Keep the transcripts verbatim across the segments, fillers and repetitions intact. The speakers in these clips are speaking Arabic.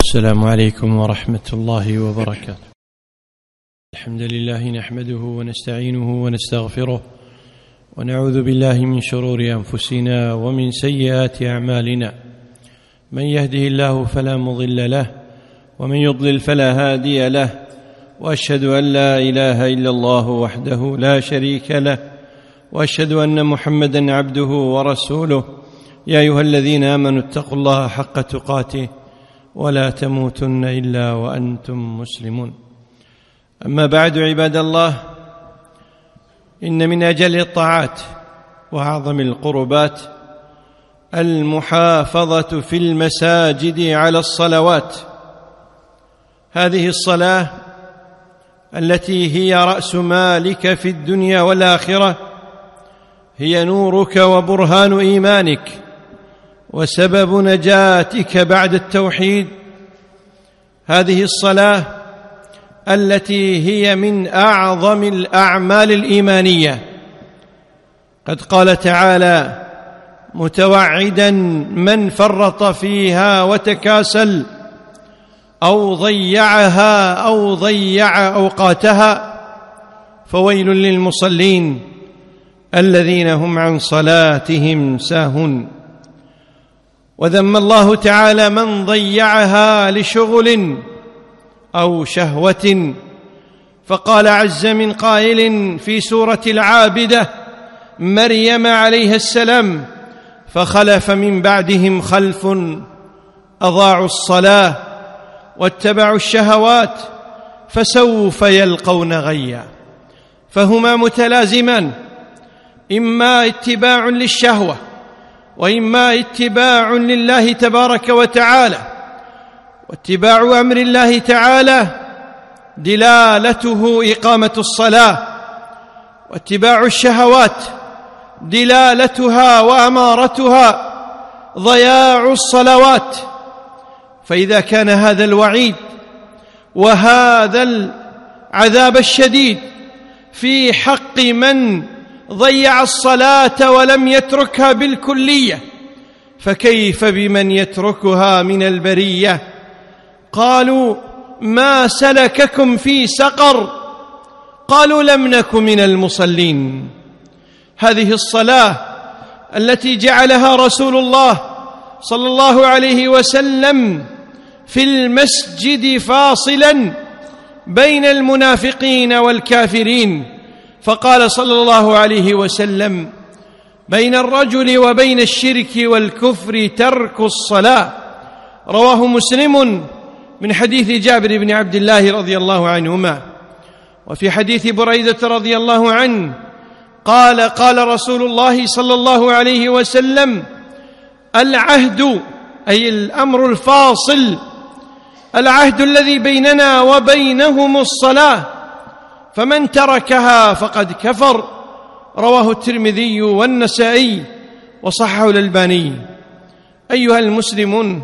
السلام عليكم ورحمة الله وبركاته. الحمد لله نحمده ونستعينه ونستغفره ونعوذ بالله من شرور أنفسنا ومن سيئات أعمالنا، من يهده الله فلا مضل له ومن يضلل فلا هادي له، وأشهد أن لا إله إلا الله وحده لا شريك له، وأشهد أن محمدًا عبده ورسوله. يا أيها الذين آمنوا اتقوا الله حق تقاته ولا تموتن إلا وأنتم مسلمون. أما بعد، عباد الله، إن من أجل الطاعات وأعظم القربات المحافظة في المساجد على الصلوات. هذه الصلاة التي هي رأس مالك في الدنيا والآخرة، هي نورك وبرهان إيمانك وسبب نجاتك بعد التوحيد. هذه الصلاة التي هي من أعظم الأعمال الإيمانية. قد قال تعالى متوعدا من فرط فيها وتكاسل أو ضيعها أو ضيع أوقاتها، فويل للمصلين الذين هم عن صلاتهم ساهون. وذم الله تعالى من ضيعها لشغل أو شهوة، فقال عز من قائل في سورة العابدة مريم عليها السلام: فخلف من بعدهم خلف أضاعوا الصلاة واتبعوا الشهوات فسوف يلقون غيا. فهما متلازمان، إما اتباع للشهوة وإما اتباع لله تبارك وتعالى. واتباع أمر الله تعالى دلالته إقامة الصلاة، واتباع الشهوات دلالتها وأمارتها ضياع الصلوات. فإذا كان هذا الوعيد وهذا العذاب الشديد في حق من ضيع الصلاة ولم يتركها بالكلية، فكيف بمن يتركها من البرية؟ قالوا ما سلككم في سقر؟ قالوا لم نك من المصلين. هذه الصلاة التي جعلها رسول الله صلى الله عليه وسلم في المسجد فاصلا بين المنافقين والكافرين، فقال صلى الله عليه وسلم: بين الرجل وبين الشرك والكفر ترك الصلاة. رواه مسلم من حديث جابر بن عبد الله رضي الله عنهما. وفي حديث بريدة رضي الله عنه قال: قال رسول الله صلى الله عليه وسلم: العهد، أي الأمر الفاصل، العهد الذي بيننا وبينهم الصلاة، فمن تركها فقد كفر. رواه الترمذي والنسائي وصححه الألباني. أيها المسلمون،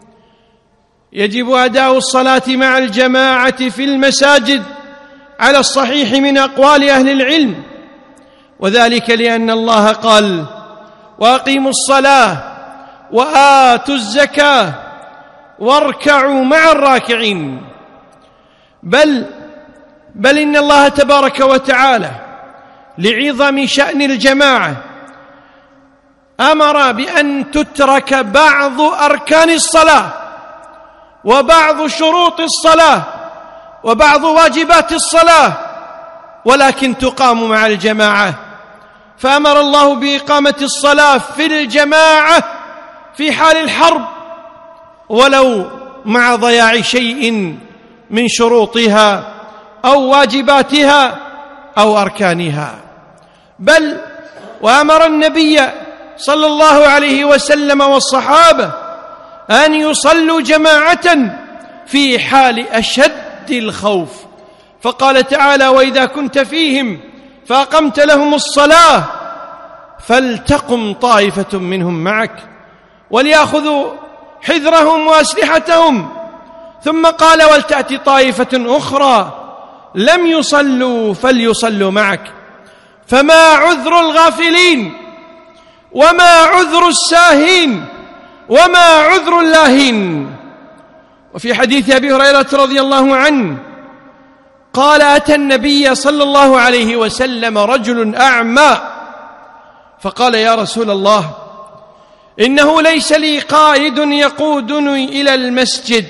يجب أداء الصلاة مع الجماعة في المساجد على الصحيح من أقوال أهل العلم، وذلك لأن الله قال: وأقيموا الصلاة وآتوا الزكاة واركعوا مع الراكعين. بل بل إن الله تبارك وتعالى لعظم شأن الجماعة أمر بأن تترك بعض أركان الصلاة وبعض شروط الصلاة وبعض واجبات الصلاة، ولكن تقام مع الجماعة. فأمر الله بإقامة الصلاة في الجماعة في حال الحرب، ولو مع ضياع شيء من شروطها أو واجباتها أو أركانها. بل وأمر النبي صلى الله عليه وسلم والصحابة أن يصلوا جماعة في حال أشد الخوف، فقال تعالى: وإذا كنت فيهم فأقمت لهم الصلاة فلتقم طائفة منهم معك وليأخذوا حذرهم وأسلحتهم. ثم قال: ولتأتي طائفة أخرى لم يصلوا فليصلوا معك. فما عذر الغافلين وما عذر الساهين وما عذر اللاهين؟ وفي حديث أبي هريرة رضي الله عنه قال: أتى النبي صلى الله عليه وسلم رجل أعمى فقال: يا رسول الله، إنه ليس لي قائد يقودني إلى المسجد.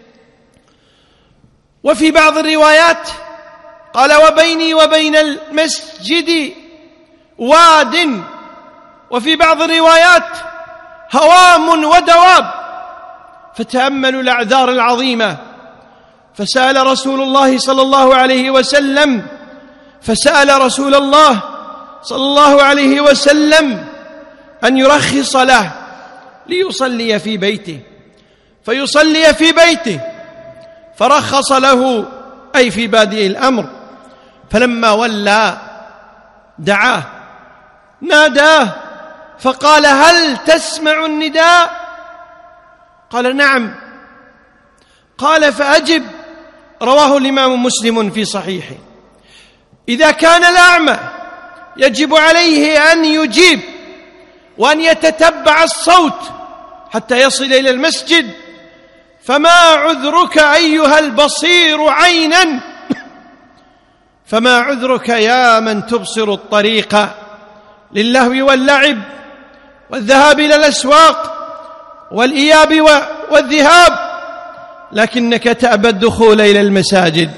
وفي بعض الروايات قال: وبيني وبين المسجد واد. وفي بعض الروايات هوام ودواب. فتأملوا الأعذار العظيمة. فسأل رسول الله صلى الله عليه وسلم فسأل رسول الله صلى الله عليه وسلم أن يرخص له ليصلي في بيته، فيصلي في بيته، فرخص له أي في بادئ الأمر. فلما ولى دعاه ناداه فقال: هل تسمع النداء؟ قال: نعم. قال: فأجب. رواه الإمام مسلم في صحيحه. إذا كان الأعمى يجب عليه أن يجيب وأن يتتبع الصوت حتى يصل إلى المسجد، فما عذرك أيها البصير عينا؟ فما عذرك يا من تبصر الطريق للهو واللعب والذهاب إلى الأسواق والإياب والذهاب، لكنك تأبى الدخول إلى المساجد.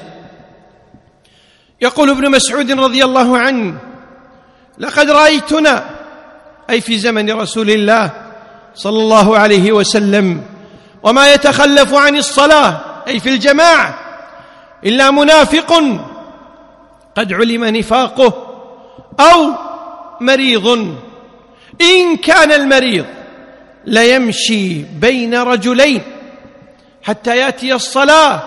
يقول ابن مسعود رضي الله عنه: لقد رأيتنا، أي في زمن رسول الله صلى الله عليه وسلم، وما يتخلف عن الصلاة أي في الجماعة إلا منافق قد علم نفاقه أو مريض. إن كان المريض ليمشي بين رجلين حتى يأتي الصلاة.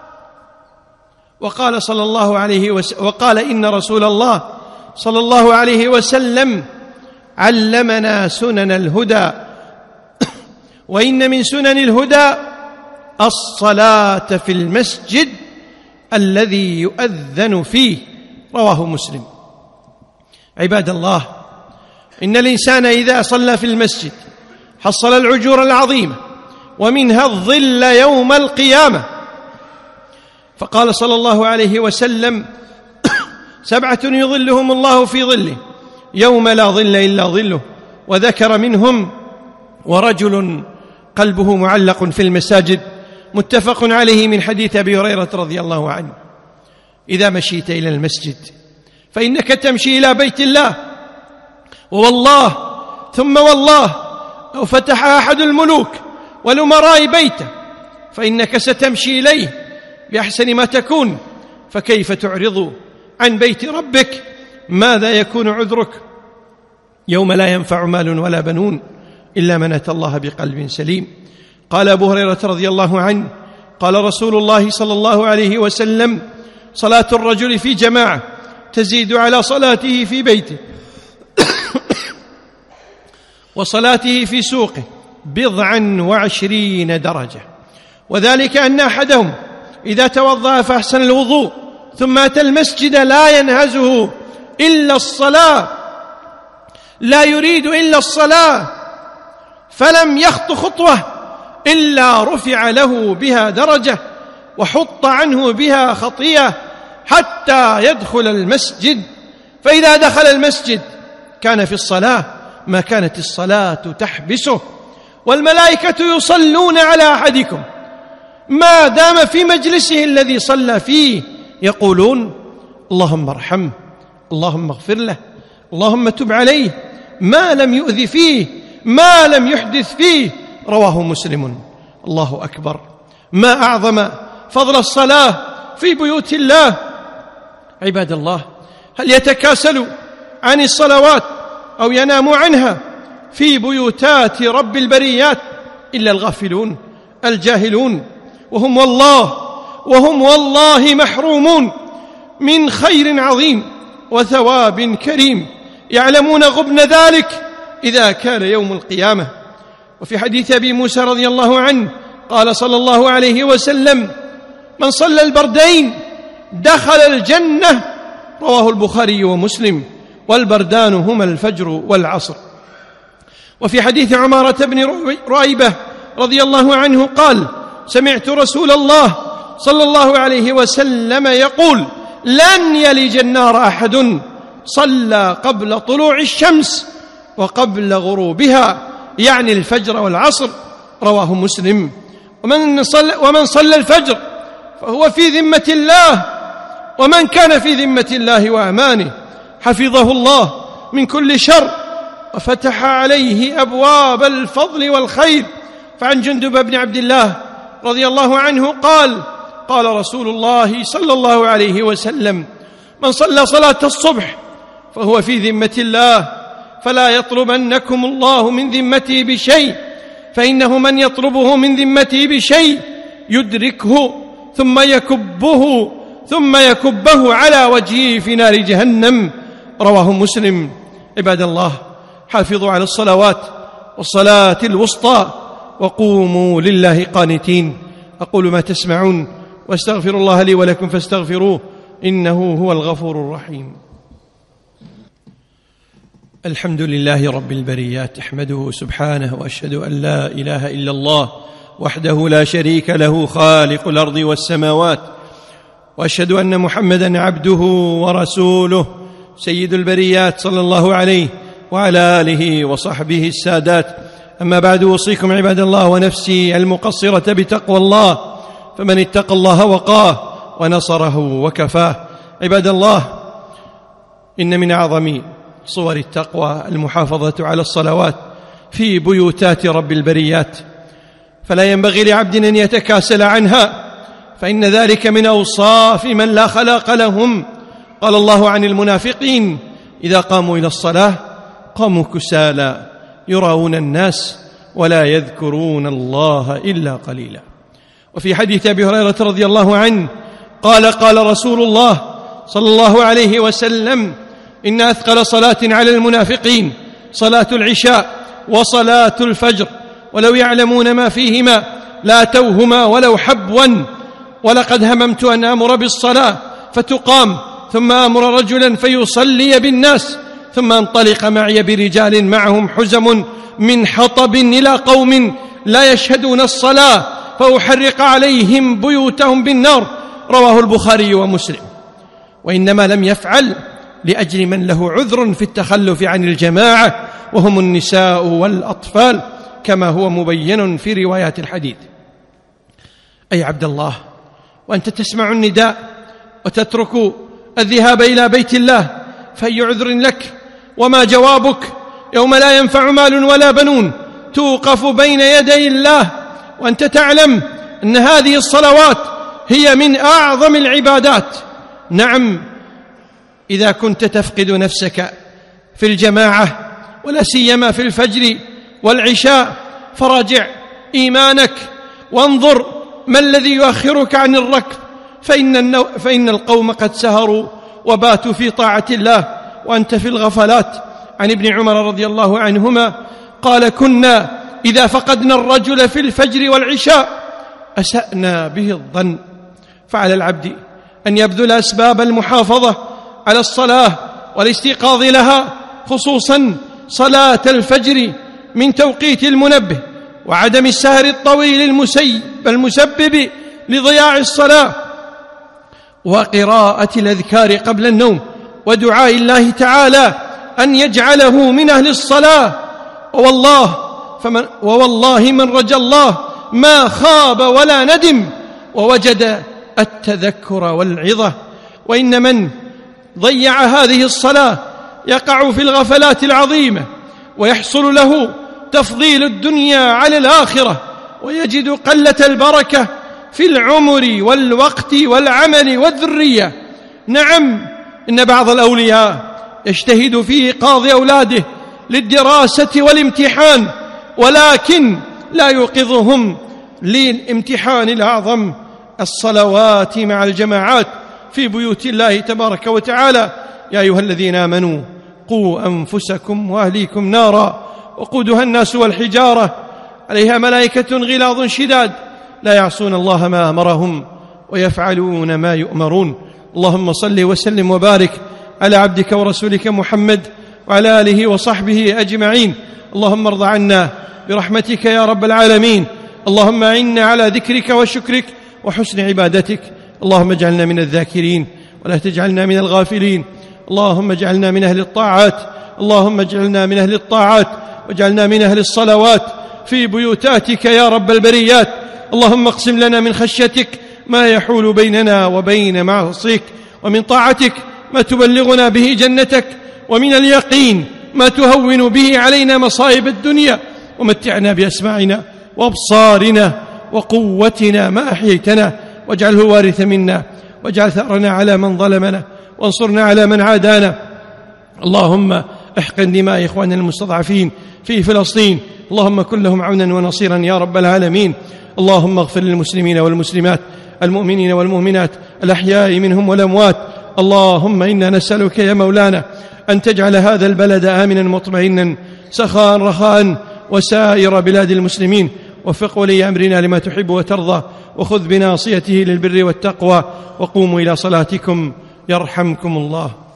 وقال صلى الله عليه وسلم وقال إن رسول الله صلى الله عليه وسلم علمنا سنن الهدى، وإن من سنن الهدى الصلاة في المسجد الذي يؤذن فيه. رواه مسلم. عباد الله، إن الإنسان إذا صلى في المسجد حصل العجور العظيمة ومنها الظل يوم القيامة. فقال صلى الله عليه وسلم: سبعة يظلهم الله في ظله يوم لا ظل إلا ظله. وذكر منهم ورجل قلبه معلق في المساجد، متفق عليه من حديث أبي هريرة رضي الله عنه. إذا مشيت إلى المسجد فإنك تمشي إلى بيت الله، ووالله ثم والله لو فتح أحد الملوك والأمراء بيته فإنك ستمشي إليه بأحسن ما تكون، فكيف تعرض عن بيت ربك؟ ماذا يكون عذرك يوم لا ينفع مال ولا بنون إلا من أتى الله بقلب سليم؟ قال أبو هريرة رضي الله عنه: قال رسول الله صلى الله عليه وسلم: صلاة الرجل في جماعة تزيد على صلاته في بيته وصلاته في سوقه بضعا وعشرين درجة. وذلك أن أحدهم إذا توضأ فأحسن الوضوء ثم أتى المسجد لا ينهزه إلا الصلاة، لا يريد إلا الصلاة، فلم يخط خطوة إلا رفع له بها درجة وحط عنه بها خطيئة حتى يدخل المسجد. فإذا دخل المسجد كان في الصلاة ما كانت الصلاة تحبسه. والملائكة يصلون على أحدكم ما دام في مجلسه الذي صلى فيه، يقولون: اللهم ارحمه، اللهم اغفر له، اللهم تب عليه، ما لم يؤذي فيه، ما لم يحدث فيه. رواه مسلم. الله أكبر، ما أعظم فضل الصلاة في بيوت الله. عباد الله، هل يتكاسل عن الصلوات أو ينام عنها في بيوتات رب البريات إلا الغافلون الجاهلون، وهم والله وهم والله محرومون من خير عظيم وثواب كريم، يعلمون غبن ذلك إذا كان يوم القيامة. وفي حديث أبي موسى رضي الله عنه قال صلى الله عليه وسلم: من صلى البردين دخل الجنة. رواه البخاري ومسلم. والبردان هما الفجر والعصر. وفي حديث عمارة بن رؤيبة رضي الله عنه قال: سمعت رسول الله صلى الله عليه وسلم يقول: لن يلج النار أحد صلى قبل طلوع الشمس وقبل غروبها، يعني الفجر والعصر. رواه مسلم. ومن صلى, ومن صلى الفجر فهو في ذمة الله، ومن كان في ذمة الله وأمانه حفظه الله من كل شر وفتح عليه أبواب الفضل والخير. فعن جندب بن عبد الله رضي الله عنه قال: قال رسول الله صلى الله عليه وسلم: من صلى صلاة الصبح فهو في ذمة الله، فلا يطلبنكم الله من ذمته بشيء، فإنه من يطلبه من ذمته بشيء يدركه ثم يكبه ثم يكبه على وجهه في نار جهنم. رواه مسلم. عباد الله، حافظوا على الصلوات والصلاة الوسطى وقوموا لله قانتين. أقول ما تسمعون واستغفر الله لي ولكم فاستغفروه إنه هو الغفور الرحيم. الحمد لله رب البريات، أحمده سبحانه وأشهد أن لا إله إلا الله وحده لا شريك له خالق الأرض والسماوات، وأشهد أن محمدًا عبده ورسوله سيد البريات صلى الله عليه وعلى آله وصحبه السادات. أما بعد، أوصيكم عباد الله ونفسي المقصرة بتقوى الله، فمن اتقى الله وقاه ونصره وكفاه. عباد الله، إن من أعظم صور التقوى المحافظة على الصلوات في بيوتات رب البريات، فلا ينبغي لعبد أن يتكاسل عنها، فإن ذلك من أوصاف من لا خلاق لهم. قال الله عن المنافقين: إذا قاموا إلى الصلاة قاموا كسالى يراءون الناس ولا يذكرون الله إلا قليلا. وفي حديث أبي هريرة رضي الله عنه قال: قال رسول الله صلى الله عليه وسلم: إن أثقل صلاة على المنافقين صلاة العشاء وصلاة الفجر، ولو يعلمون ما فيهما لاتوهما ولو حبوا. ولقد هممت أن آمر بالصلاة فتقام، ثم آمر رجلا فيصلي بالناس، ثم انطلق معي برجال معهم حزم من حطب إلى قوم لا يشهدون الصلاة فأحرق عليهم بيوتهم بالنار. رواه البخاري ومسلم. وإنما لم يفعل لأجل من له عذر في التخلف عن الجماعة، وهم النساء والأطفال، كما هو مبين في روايات الحديث. أي عبد الله، وأنت تسمع النداء وتترك الذهاب إلى بيت الله، فأي عذر لك؟ وما جوابك يوم لا ينفع مال ولا بنون توقف بين يدي الله وأنت تعلم أن هذه الصلوات هي من أعظم العبادات؟ نعم، إذا كنت تفقد نفسك في الجماعة ولا سيما في الفجر والعشاء، فراجع إيمانك وانظر ما الذي يؤخرك عن الركب، فإن, النو... فإن القوم قد سهروا وباتوا في طاعة الله وأنت في الغفلات. عن ابن عمر رضي الله عنهما قال: كنا إذا فقدنا الرجل في الفجر والعشاء أسأنا به الظن. فعلى العبد أن يبذل أسباب المحافظة على الصلاة والاستيقاظ لها، خصوصا صلاة الفجر من توقيت المنبه، وعدم السهر الطويل المسبب لضياع الصلاة، وقراءة الأذكار قبل النوم، ودعاء الله تعالى أن يجعله من أهل الصلاة. ووالله, فمن ووالله من رجى الله ما خاب ولا ندم، ووجد التذكر والعظة. وإن من ضيع هذه الصلاة يقع في الغفلات العظيمة، ويحصل له تفضيل الدنيا على الآخرة، ويجد قلة البركة في العمر والوقت والعمل والذرية. نعم، إن بعض الأولياء يجتهد في إيقاظ أولاده للدراسة والامتحان، ولكن لا يوقظهم للامتحان الأعظم، الصلوات مع الجماعات في بيوت الله تبارك وتعالى. يا أيها الذين آمنوا قوا أنفسكم وأهليكم نارا وقودها الناس والحجارة عليها ملائكة غلاظ شداد لا يعصون الله ما أمرهم ويفعلون ما يؤمرون. اللهم صل وسلم وبارك على عبدك ورسولك محمد وعلى آله وصحبه أجمعين. اللهم ارض عنا برحمتك يا رب العالمين اللهم أعنا على ذكرك وشكرك وحسن عبادتك. اللهم اجعلنا من الذاكرين ولا تجعلنا من الغافلين. اللهم اجعلنا من أهل الطاعات اللهم اجعلنا من أهل الطاعات واجعلنا من أهل الصلوات في بيوتاتك يا رب البريات. اللهم اقسم لنا من خشيتك ما يحول بيننا وبين معصيك، ومن طاعتك ما تبلغنا به جنتك، ومن اليقين ما تهون به علينا مصائب الدنيا. ومتعنا بأسماعنا وأبصارنا وقوتنا ما أحييتنا، واجعله وارث منا، واجعل ثأرنا على من ظلمنا، وانصرنا على من عادانا. اللهم احقن دماء إخواننا المستضعفين في فلسطين، اللهم كن لهم عونا ونصيرا يا رب العالمين. اللهم اغفر للمسلمين والمسلمات، المؤمنين والمؤمنات، الأحياء منهم والأموات. اللهم إنا نسألك يا مولانا أن تجعل هذا البلد آمنا مطمئنا سخاء رخاء وسائر بلاد المسلمين. وفق ولي أمرنا لما تحب وترضى، وخذ بناصيته للبر والتقوى. وقوموا إلى صلاتكم يرحمكم الله.